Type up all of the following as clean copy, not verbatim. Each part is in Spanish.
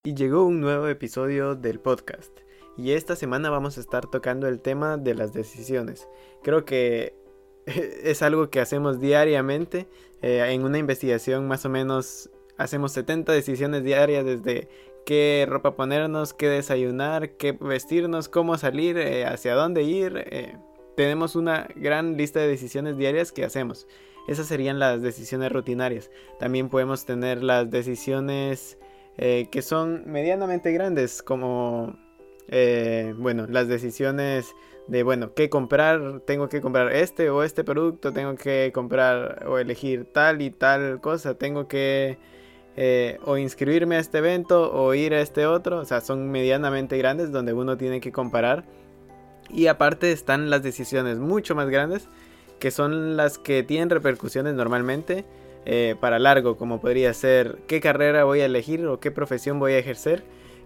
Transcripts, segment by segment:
Y llegó un nuevo episodio del podcast. Y esta semana vamos a estar tocando el tema de las decisiones. Creo que es algo que hacemos diariamente. En una investigación más o menos hacemos 70 decisiones diarias desde qué ropa ponernos, qué desayunar, qué vestirnos, cómo salir, hacia dónde ir. Tenemos una gran lista de decisiones diarias que hacemos. Esas serían las decisiones rutinarias. También podemos tener las decisiones que son medianamente grandes, como las decisiones de, qué comprar, tengo que comprar este o este producto, tengo que comprar o elegir tal y tal cosa, tengo que o inscribirme a este evento o ir a este otro. O sea, son medianamente grandes donde uno tiene que comparar. Y aparte están las decisiones mucho más grandes, que son las que tienen repercusiones normalmente para largo, como podría ser qué carrera voy a elegir o qué profesión voy a ejercer,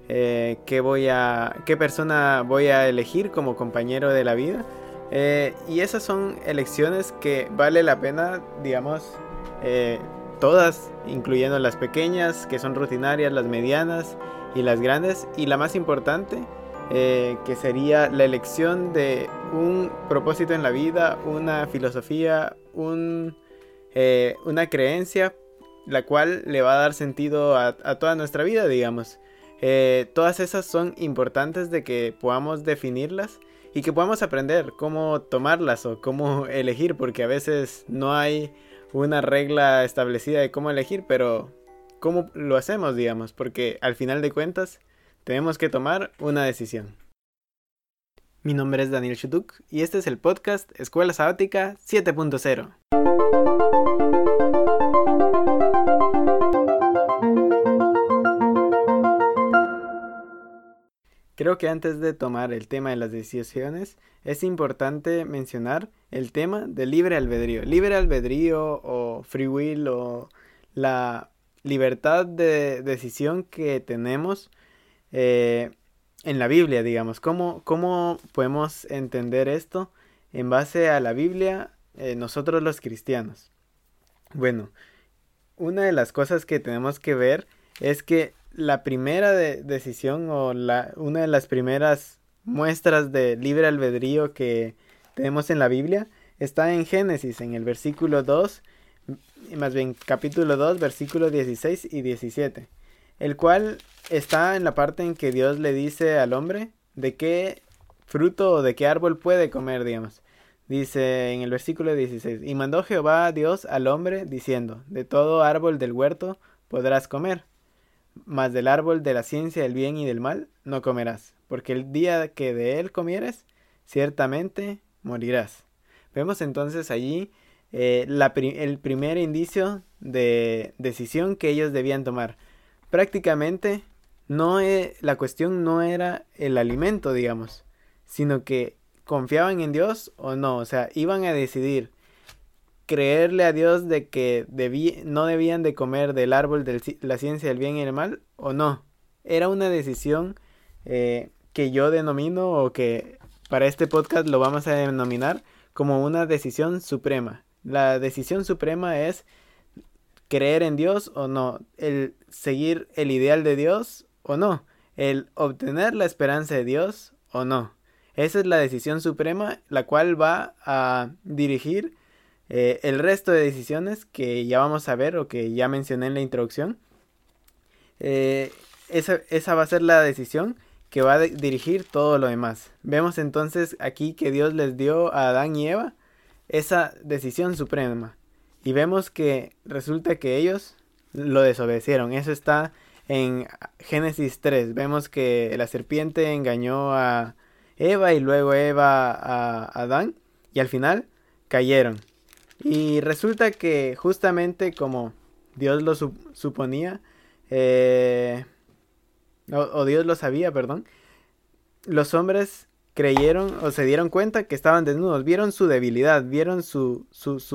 qué persona voy a elegir como compañero de la vida. Y esas son elecciones que vale la pena, digamos, todas, incluyendo las pequeñas, que son rutinarias, las medianas y las grandes. Y la más importante, que sería la elección de un propósito en la vida, una filosofía, una creencia, la cual le va a dar sentido a toda nuestra vida, digamos. Todas esas son importantes de que podamos definirlas y que podamos aprender cómo tomarlas o cómo elegir, porque a veces no hay una regla establecida de cómo elegir, pero cómo lo hacemos, digamos, porque al final de cuentas tenemos que tomar una decisión. Mi nombre es Daniel Shutuk y este es el podcast Escuela Sabática 7.0. Creo que antes de tomar el tema de las decisiones es importante mencionar el tema del libre albedrío. Libre albedrío o free will o la libertad de decisión que tenemos en la Biblia, digamos. ¿Cómo podemos entender esto en base a la Biblia, nosotros los cristianos? Bueno, una de las cosas que tenemos que ver es que la primera decisión o una de las primeras muestras de libre albedrío que tenemos en la Biblia está en Génesis, en el versículo 2, más bien capítulo 2, versículos 16 y 17, el cual está en la parte en que Dios le dice al hombre de qué fruto o de qué árbol puede comer, digamos. Dice en el versículo 16, y mandó Jehová Dios al hombre diciendo, de todo árbol del huerto podrás comer, mas del árbol de la ciencia del bien y del mal no comerás, porque el día que de él comieres, ciertamente morirás. Vemos entonces allí el primer indicio de decisión que ellos debían tomar. Prácticamente la cuestión no era el alimento, digamos, sino que confiaban en Dios o no. O sea, iban a decidir creerle a Dios de que no debían de comer del árbol de la ciencia del bien y del mal o no. Era una decisión que yo denomino, o que para este podcast lo vamos a denominar como una decisión suprema. La decisión suprema es creer en Dios o no, el seguir el ideal de Dios o no, el obtener la esperanza de Dios o no. Esa es la decisión suprema, la cual va a dirigir el resto de decisiones que ya vamos a ver o que ya mencioné en la introducción. Esa va a ser la decisión que va a dirigir todo lo demás. Vemos entonces aquí que Dios les dio a Adán y Eva esa decisión suprema. Y vemos que resulta que ellos lo desobedecieron. Eso está en Génesis 3. Vemos que la serpiente engañó a Eva y luego Eva a Adán. Y al final cayeron. Y resulta que justamente como Dios lo suponía, o Dios lo sabía, perdón, los hombres creyeron o se dieron cuenta que estaban desnudos, vieron su debilidad, vieron su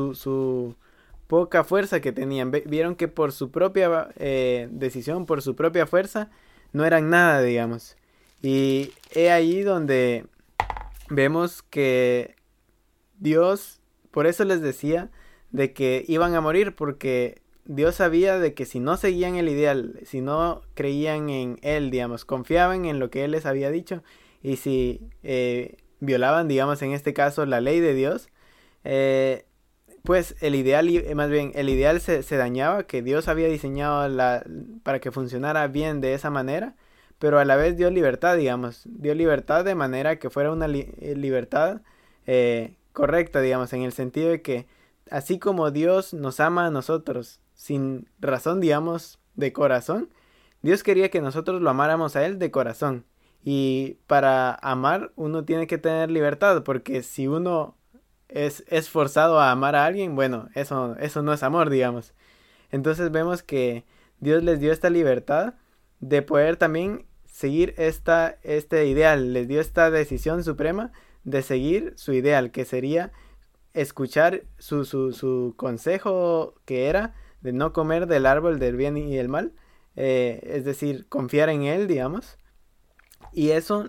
poca fuerza que tenían, vieron que por su propia decisión, por su propia fuerza, no eran nada, digamos. Y he ahí donde vemos que Dios, por eso les decía de que iban a morir, porque Dios sabía de que si no seguían el ideal, si no creían en Él, digamos, confiaban en lo que Él les había dicho, y si violaban, digamos, en este caso, la ley de Dios, eh, pues el ideal, más bien, el ideal se dañaba, que Dios había diseñado para que funcionara bien de esa manera, pero a la vez dio libertad, digamos, dio libertad de manera que fuera una libertad correcta, digamos, en el sentido de que así como Dios nos ama a nosotros sin razón, digamos, de corazón, Dios quería que nosotros lo amáramos a Él de corazón. Y para amar uno tiene que tener libertad, porque si uno es forzado a amar a alguien, bueno, eso no es amor, digamos. Entonces vemos que Dios les dio esta libertad de poder también seguir este ideal, les dio esta decisión suprema de seguir su ideal, que sería escuchar su consejo, que era de no comer del árbol del bien y el mal, es decir, confiar en Él, digamos, y eso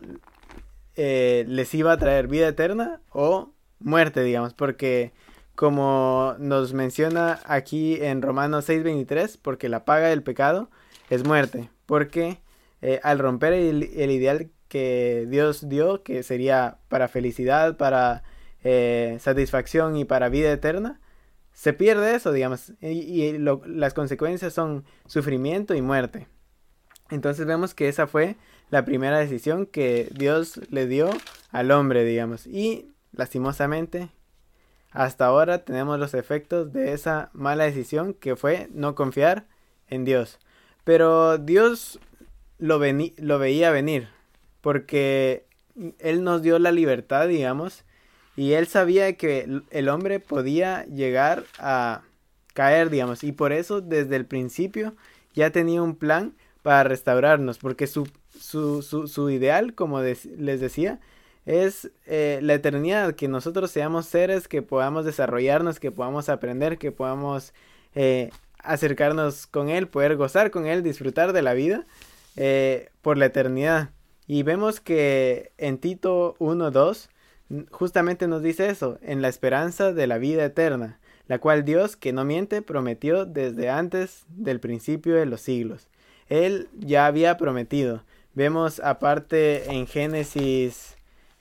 les iba a traer vida eterna o muerte, digamos, porque como nos menciona aquí en Romanos 6:23, porque la paga del pecado es muerte, porque al romper el ideal que Dios dio, que sería para felicidad, para satisfacción y para vida eterna, se pierde eso, digamos, y las consecuencias son sufrimiento y muerte. Entonces vemos que esa fue la primera decisión que Dios le dio al hombre, digamos, y lastimosamente hasta ahora tenemos los efectos de esa mala decisión que fue no confiar en Dios. Pero Dios lo veía venir, porque Él nos dio la libertad, digamos, y Él sabía que el hombre podía llegar a caer, digamos, y por eso desde el principio ya tenía un plan para restaurarnos, porque su ideal, como les decía, es la eternidad, que nosotros seamos seres que podamos desarrollarnos, que podamos aprender, que podamos acercarnos con Él, poder gozar con Él, disfrutar de la vida por la eternidad. Y vemos que en Tito 1:2 justamente nos dice eso, en la esperanza de la vida eterna, la cual Dios, que no miente, prometió desde antes del principio de los siglos. Él ya había prometido. Vemos aparte en Génesis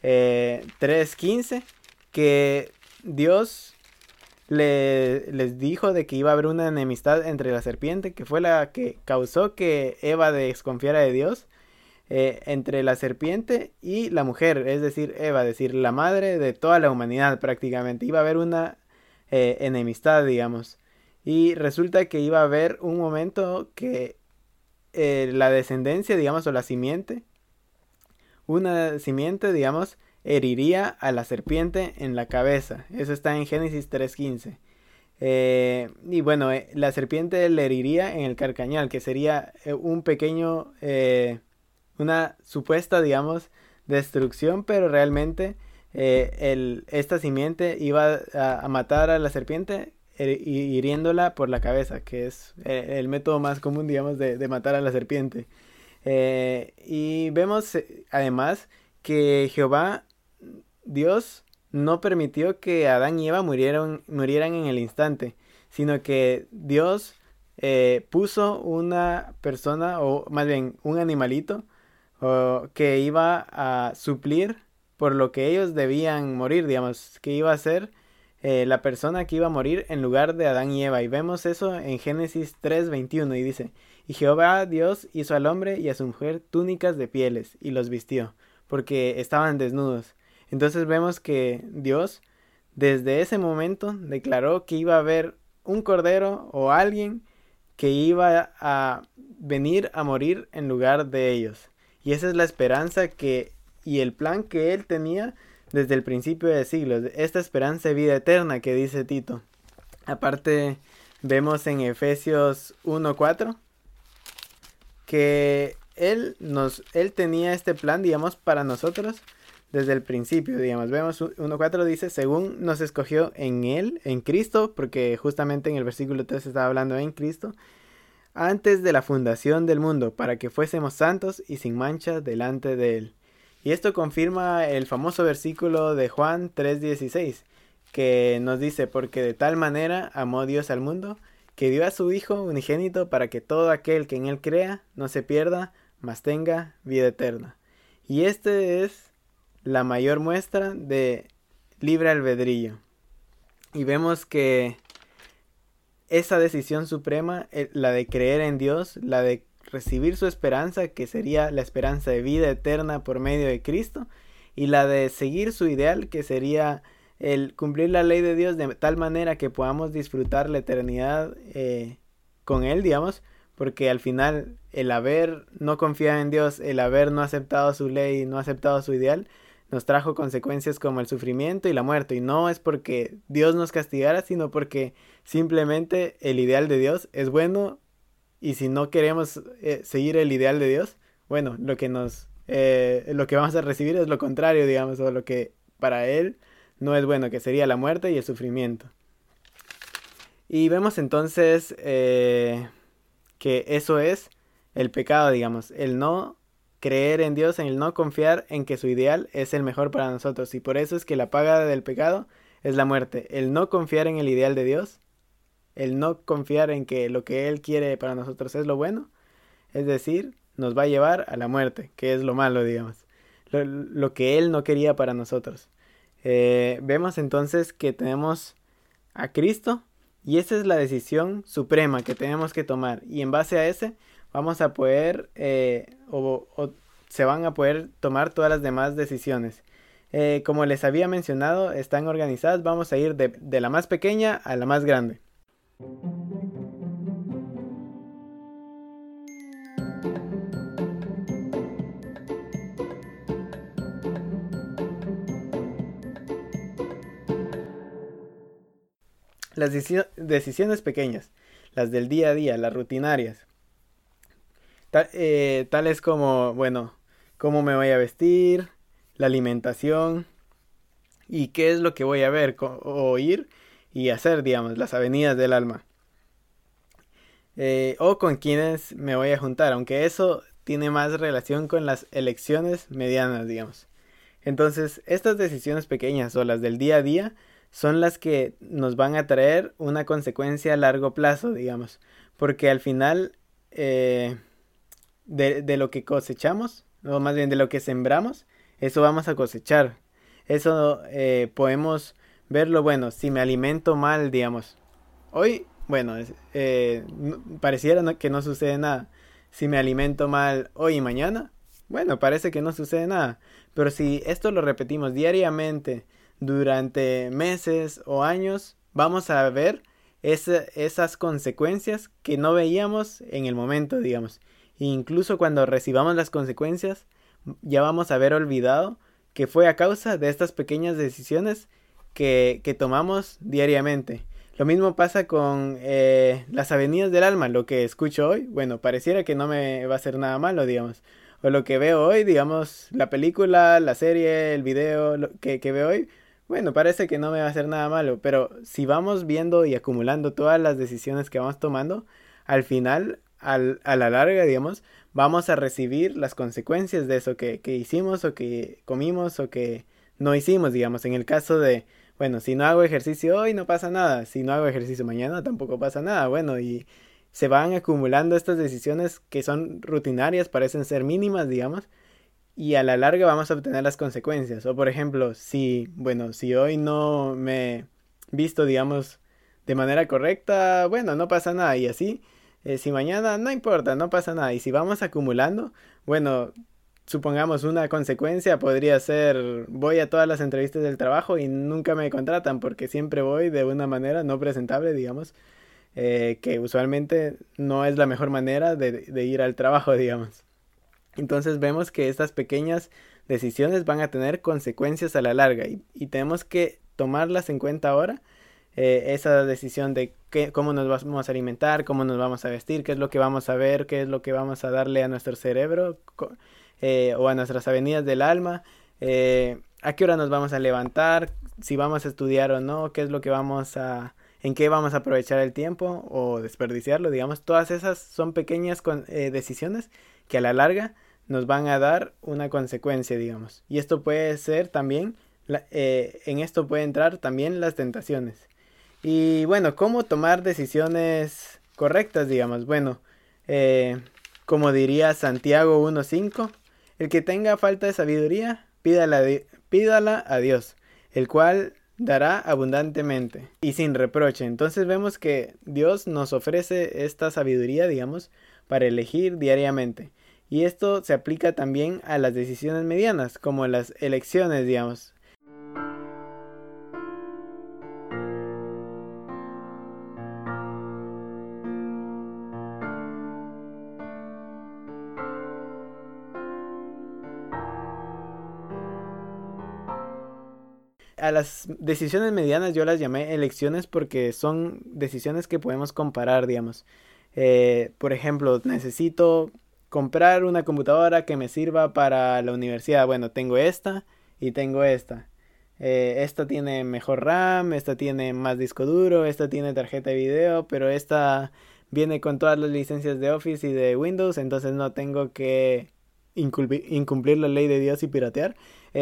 3:15 que Dios les dijo de que iba a haber una enemistad entre la serpiente, que fue la que causó que Eva desconfiara de Dios, entre la serpiente y la mujer, es decir, Eva, es decir, la madre de toda la humanidad prácticamente. Iba a haber una enemistad, digamos. Y resulta que iba a haber un momento que la descendencia, digamos, o la simiente, una simiente, digamos, heriría a la serpiente en la cabeza. Eso está en Génesis 3:15. Y bueno, la serpiente le heriría en el carcañal, que sería un pequeño, una supuesta, digamos, destrucción, pero realmente esta simiente iba a matar a la serpiente hiriéndola por la cabeza, que es el método más común, digamos, de matar a la serpiente. Y vemos además que Jehová, Dios, no permitió que Adán y Eva murieran en el instante, sino que Dios puso una persona, o más bien un animalito, que iba a suplir por lo que ellos debían morir, digamos, que iba a ser la persona que iba a morir en lugar de Adán y Eva. Y vemos eso en Génesis 3:21 y dice: y Jehová Dios hizo al hombre y a su mujer túnicas de pieles y los vistió, porque estaban desnudos. Entonces vemos que Dios desde ese momento declaró que iba a haber un cordero o alguien que iba a venir a morir en lugar de ellos. Y esa es la esperanza y el plan que Él tenía desde el principio de siglos, esta esperanza de vida eterna que dice Tito. Aparte vemos en Efesios 1:4 que Él tenía este plan, digamos, para nosotros desde el principio, digamos. Vemos 1:4 dice: según nos escogió en Él, en Cristo, porque justamente en el versículo 3 estaba hablando en Cristo, antes de la fundación del mundo, para que fuésemos santos y sin mancha delante de Él. Y esto confirma el famoso versículo de Juan 3:16, que nos dice: porque de tal manera amó Dios al mundo, que dio a su Hijo unigénito para que todo aquel que en Él crea no se pierda, mas tenga vida eterna. Y este es la mayor muestra de libre albedrío. Y vemos que esa decisión suprema, la de creer en Dios, la de recibir su esperanza, que sería la esperanza de vida eterna por medio de Cristo, y la de seguir su ideal, que sería el cumplir la ley de Dios de tal manera que podamos disfrutar la eternidad con Él, digamos, porque al final el haber no confiado en Dios, el haber no aceptado su ley, no aceptado su ideal, nos trajo consecuencias como el sufrimiento y la muerte. Y no es porque Dios nos castigara, sino porque simplemente el ideal de Dios es bueno, y si no queremos seguir el ideal de Dios, bueno, lo que vamos a recibir es lo contrario, digamos, o lo que para Él no es bueno, que sería la muerte y el sufrimiento. Y vemos entonces que eso es el pecado, digamos, el no creer en Dios, en el no confiar en que su ideal es el mejor para nosotros. Y por eso es que la paga del pecado es la muerte. El no confiar en el ideal de Dios, el no confiar en que lo que Él quiere para nosotros es lo bueno, es decir, nos va a llevar a la muerte, que es lo malo, digamos, lo que Él no quería para nosotros. Vemos entonces que tenemos a Cristo, y esa es la decisión suprema que tenemos que tomar, y en base a ese vamos a poder se van a poder tomar todas las demás decisiones. Como les había mencionado, están organizadas, vamos a ir de la más pequeña a la más grande. Las decisiones pequeñas, las del día a día, las rutinarias, tales como, bueno, cómo me voy a vestir, la alimentación y qué es lo que voy a ver, oír y hacer, digamos, las avenidas del alma. O con quienes me voy a juntar, aunque eso tiene más relación con las elecciones medianas, digamos. Entonces, estas decisiones pequeñas o las del día a día son las que nos van a traer una consecuencia a largo plazo, digamos, porque al final de lo que cosechamos, o más bien de lo que sembramos, eso vamos a cosechar. Eso podemos verlo, bueno, si me alimento mal, digamos, hoy, bueno, pareciera que no sucede nada. Si me alimento mal hoy y mañana, bueno, parece que no sucede nada. Pero si esto lo repetimos diariamente durante meses o años, vamos a ver esas consecuencias que no veíamos en el momento, digamos. E incluso cuando recibamos las consecuencias, ya vamos a haber olvidado que fue a causa de estas pequeñas decisiones que tomamos diariamente. Lo mismo pasa con las avenidas del alma, lo que escucho hoy, bueno, pareciera que no me va a hacer nada malo, digamos. O lo que veo hoy, digamos, la película, la serie, el video que veo hoy, bueno, parece que no me va a hacer nada malo, pero si vamos viendo y acumulando todas las decisiones que vamos tomando, al final, a la larga, digamos, vamos a recibir las consecuencias de eso que hicimos o que comimos o que no hicimos, digamos. En el caso de, bueno, si no hago ejercicio hoy no pasa nada, si no hago ejercicio mañana tampoco pasa nada, bueno, y se van acumulando estas decisiones que son rutinarias, parecen ser mínimas, digamos, y a la larga vamos a obtener las consecuencias. O por ejemplo, si hoy no me visto, digamos, de manera correcta, bueno, no pasa nada, y así, si mañana no importa, no pasa nada, y si vamos acumulando, bueno, supongamos una consecuencia podría ser, voy a todas las entrevistas del trabajo y nunca me contratan porque siempre voy de una manera no presentable, digamos, que usualmente no es la mejor manera de ir al trabajo, digamos. Entonces vemos que estas pequeñas decisiones van a tener consecuencias a la larga, y tenemos que tomarlas en cuenta ahora. Esa decisión de cómo nos vamos a alimentar, cómo nos vamos a vestir, qué es lo que vamos a ver, qué es lo que vamos a darle a nuestro cerebro o a nuestras avenidas del alma, a qué hora nos vamos a levantar, si vamos a estudiar o no, qué es lo que en qué vamos a aprovechar el tiempo o desperdiciarlo, digamos. Todas esas son pequeñas decisiones que a la larga nos van a dar una consecuencia, digamos. Y esto puede ser también, en esto puede entrar también las tentaciones, Y bueno, ¿cómo tomar decisiones correctas, digamos? Bueno, como diría Santiago 1:5, el que tenga falta de sabiduría, pídala a Dios, el cual dará abundantemente y sin reproche. Entonces vemos que Dios nos ofrece esta sabiduría, digamos, para elegir diariamente. Y esto se aplica también a las decisiones medianas, como las elecciones, digamos. A las decisiones medianas yo las llamé elecciones porque son decisiones que podemos comparar, digamos. Por ejemplo, necesito comprar una computadora que me sirva para la universidad. Bueno, tengo esta y tengo esta. Esta tiene mejor RAM, esta tiene más disco duro, esta tiene tarjeta de video, pero esta viene con todas las licencias de Office y de Windows, entonces no tengo que incumplir la ley de Dios y piratear.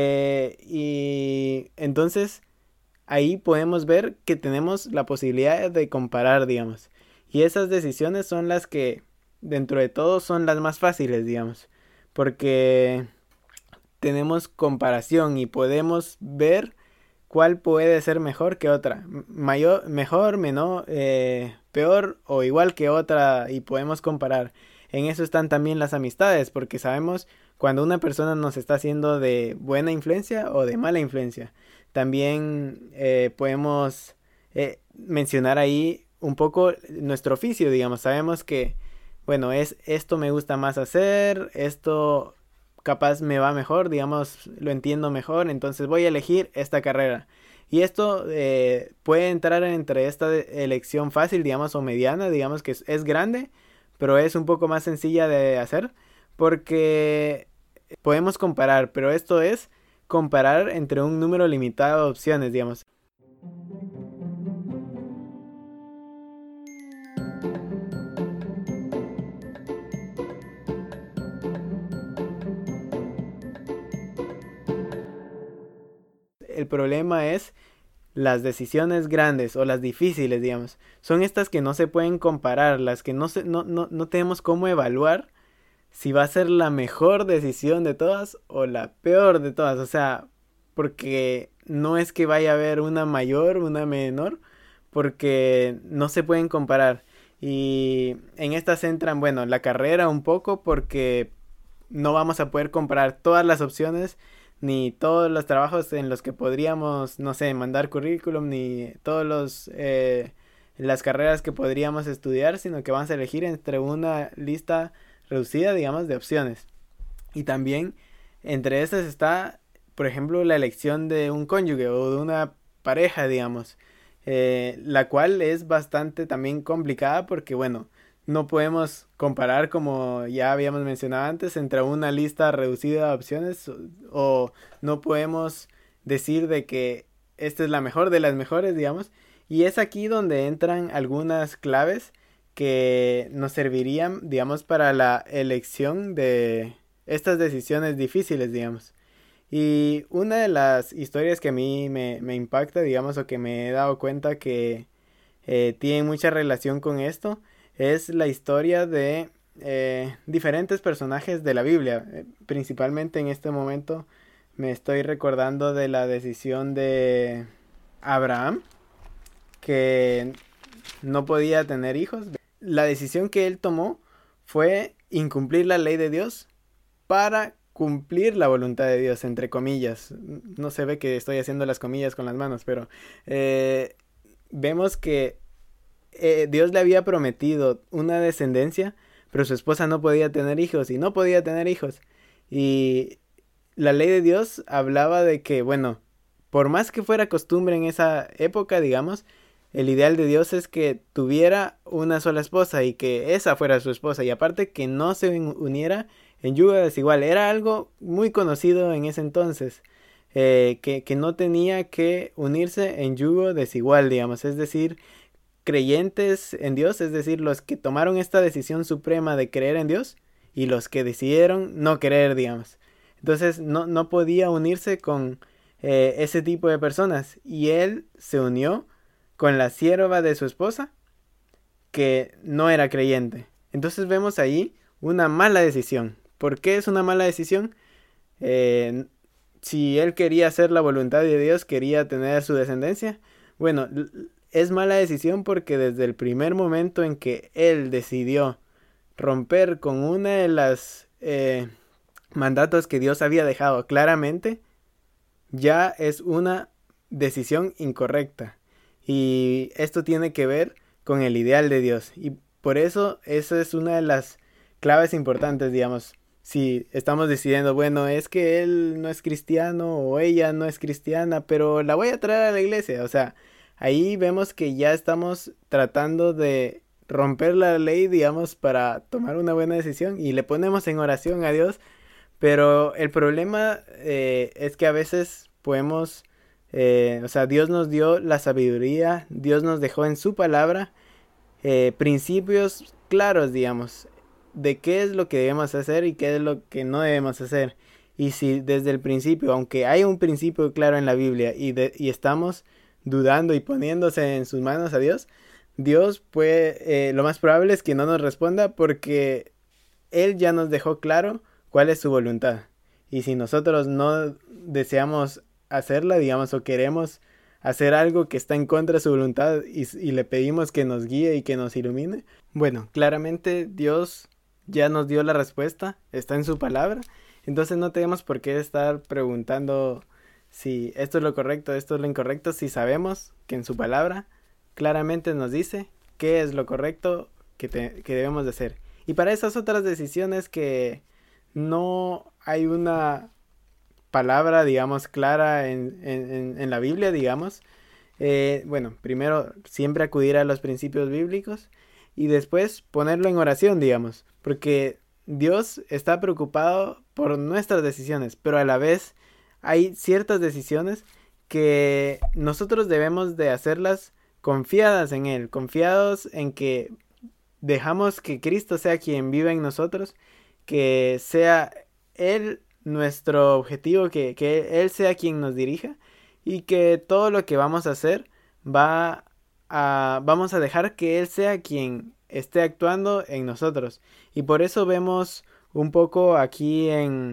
Y entonces ahí podemos ver que tenemos la posibilidad de comparar, digamos. Y esas decisiones son las que, dentro de todo, son las más fáciles, digamos. Porque tenemos comparación y podemos ver cuál puede ser mejor que otra. Mayor, mejor, menor, peor o igual que otra y podemos comparar. En eso están también las amistades, porque sabemos cuando una persona nos está haciendo de buena influencia o de mala influencia. También podemos mencionar ahí un poco nuestro oficio, digamos. Sabemos que, bueno, es esto me gusta más hacer, esto capaz me va mejor, digamos, lo entiendo mejor, entonces voy a elegir esta carrera. Y esto puede entrar entre esta elección fácil, digamos, o mediana, digamos que es grande, pero es un poco más sencilla de hacer, porque podemos comparar, pero esto es comparar entre un número limitado de opciones, digamos. El problema es las decisiones grandes o las difíciles, digamos. Son estas que no se pueden comparar, las que no tenemos cómo evaluar si va a ser la mejor decisión de todas o la peor de todas. O sea, porque no es que vaya a haber una mayor, una menor, porque no se pueden comparar. Y en estas entran, bueno, la carrera un poco porque no vamos a poder comparar todas las opciones ni todos los trabajos en los que podríamos, no sé, mandar currículum, ni todos los las carreras que podríamos estudiar, sino que vamos a elegir entre una lista reducida, digamos, de opciones. Y también entre estas está, por ejemplo, la elección de un cónyuge o de una pareja, digamos, la cual es bastante también complicada porque, bueno, no podemos comparar, como ya habíamos mencionado antes, entre una lista reducida de opciones o no podemos decir de que esta es la mejor de las mejores, digamos. Y es aquí donde entran algunas claves que nos servirían, digamos, para la elección de estas decisiones difíciles, digamos. Y una de las historias que a mí me impacta, digamos, o que me he dado cuenta que tiene mucha relación con esto, es la historia de diferentes personajes de la Biblia. Principalmente en este momento me estoy recordando de la decisión de Abraham, que no podía tener hijos. La decisión que él tomó fue incumplir la ley de Dios para cumplir la voluntad de Dios, entre comillas. No se ve que estoy haciendo las comillas con las manos, pero vemos que Dios le había prometido una descendencia, pero su esposa no podía tener hijos y no podía tener hijos. Y la ley de Dios hablaba de que, bueno, por más que fuera costumbre en esa época, digamos, el ideal de Dios es que tuviera una sola esposa y que esa fuera su esposa. Y aparte que no se uniera en yugo desigual. Era algo muy conocido en ese entonces. Que no tenía que unirse en yugo desigual, digamos. Es decir, creyentes en Dios, es decir, los que tomaron esta decisión suprema de creer en Dios y los que decidieron no creer, digamos. Entonces no podía unirse con ese tipo de personas y él se unió con la sierva de su esposa, que no era creyente. Entonces vemos ahí una mala decisión. ¿Por qué es una mala decisión? Si él quería hacer la voluntad de Dios, quería tener su descendencia, bueno, es mala decisión porque desde el primer momento en que él decidió romper con una de las mandatos que Dios había dejado claramente, ya es una decisión incorrecta. Y esto tiene que ver con el ideal de Dios. Y por eso esa es una de las claves importantes, digamos. Si estamos decidiendo, bueno, es que él no es cristiano o ella no es cristiana, pero la voy a traer a la iglesia. O sea, ahí vemos que ya estamos tratando de romper la ley, digamos, para tomar una buena decisión y le ponemos en oración a Dios. Pero el problema es que a veces podemos, o sea, Dios nos dio la sabiduría, Dios nos dejó en su palabra principios claros, digamos, de qué es lo que debemos hacer y qué es lo que no debemos hacer. Y si desde el principio, aunque hay un principio claro en la Biblia y estamos dudando y poniéndose en sus manos a Dios, Dios puede, lo más probable es que no nos responda porque Él ya nos dejó claro cuál es su voluntad. Y si nosotros no deseamos hacerla, digamos, o queremos hacer algo que está en contra de su voluntad y le pedimos que nos guíe y que nos ilumine, bueno, claramente Dios ya nos dio la respuesta, está en su palabra, entonces no tenemos por qué estar preguntando si esto es lo correcto, esto es lo incorrecto, si sabemos que en su palabra claramente nos dice qué es lo correcto que debemos de hacer. Y para esas otras decisiones que no hay una palabra, digamos, clara en la Biblia, digamos, bueno, primero siempre acudir a los principios bíblicos y después ponerlo en oración, digamos, porque Dios está preocupado por nuestras decisiones, pero a la vez hay ciertas decisiones que nosotros debemos de hacerlas confiadas en Él, confiados en que dejamos que Cristo sea quien viva en nosotros, que sea Él nuestro objetivo, que Él sea quien nos dirija y que todo lo que vamos a hacer vamos a dejar que Él sea quien esté actuando en nosotros. Y por eso vemos un poco aquí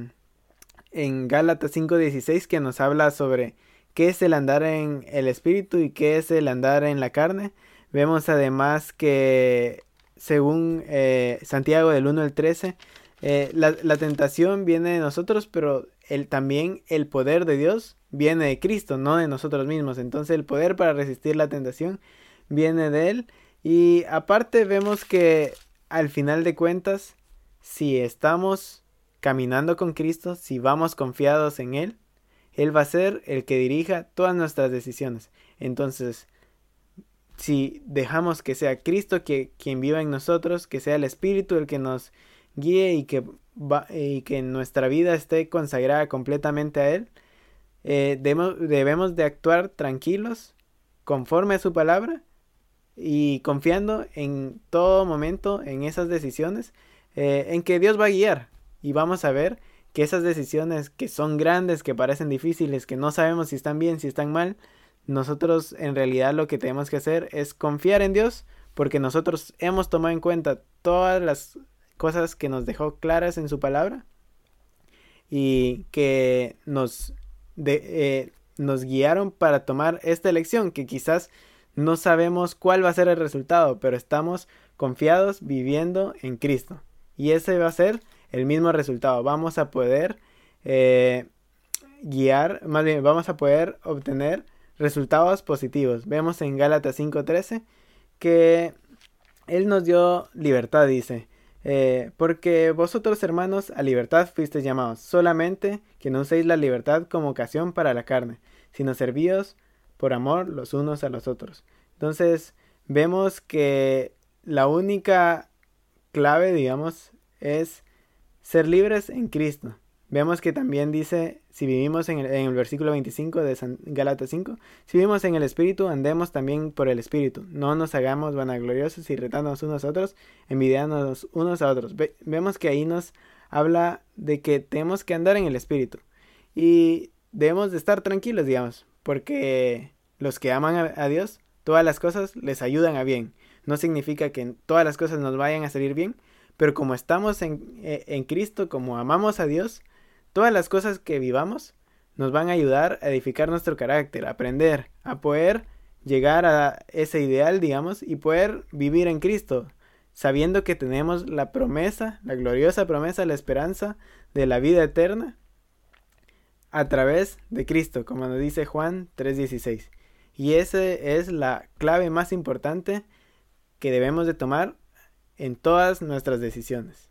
en Gálatas 5:16 que nos habla sobre qué es el andar en el espíritu y qué es el andar en la carne. Vemos además que según Santiago del 1 al 13, la tentación viene de nosotros, pero también el poder de Dios viene de Cristo, no de nosotros mismos. Entonces el poder para resistir la tentación viene de Él. Y aparte vemos que al final de cuentas, si estamos caminando con Cristo, si vamos confiados en Él, Él va a ser el que dirija todas nuestras decisiones. Entonces, si dejamos que sea Cristo quien viva en nosotros, que sea el Espíritu el que nos guíe y que nuestra vida esté consagrada completamente a Él, debemos de actuar tranquilos, conforme a su palabra y confiando en todo momento en esas decisiones, en que Dios va a guiar. Y vamos a ver que esas decisiones que son grandes, que parecen difíciles, que no sabemos si están bien, si están mal, nosotros en realidad lo que tenemos que hacer es confiar en Dios, porque nosotros hemos tomado en cuenta todas las cosas que nos dejó claras en su palabra y que nos guiaron para tomar esta elección, que quizás no sabemos cuál va a ser el resultado, pero estamos confiados viviendo en Cristo. Y ese va a ser el mismo resultado. Vamos a poder más bien vamos a poder obtener resultados positivos. Vemos en Gálatas 5:13 que Él nos dio libertad, dice. Porque vosotros, hermanos, a libertad fuisteis llamados, solamente que no uséis la libertad como ocasión para la carne, sino servíos por amor los unos a los otros. Entonces, vemos que la única clave, digamos, es ser libres en Cristo. Vemos que también dice, si vivimos en el versículo 25 de Gálatas 5, si vivimos en el Espíritu, andemos también por el Espíritu. No nos hagamos vanagloriosos y retándonos unos a otros, envidiándonos unos a otros. Vemos que ahí nos habla de que tenemos que andar en el Espíritu. Y debemos de estar tranquilos, digamos, porque los que aman a Dios, todas las cosas les ayudan a bien. No significa que todas las cosas nos vayan a salir bien, pero como estamos en Cristo, como amamos a Dios, todas las cosas que vivamos nos van a ayudar a edificar nuestro carácter, a aprender, a poder llegar a ese ideal, digamos, y poder vivir en Cristo, sabiendo que tenemos la promesa, la gloriosa promesa, la esperanza de la vida eterna a través de Cristo, como nos dice Juan 3:16. Y esa es la clave más importante que debemos de tomar en todas nuestras decisiones.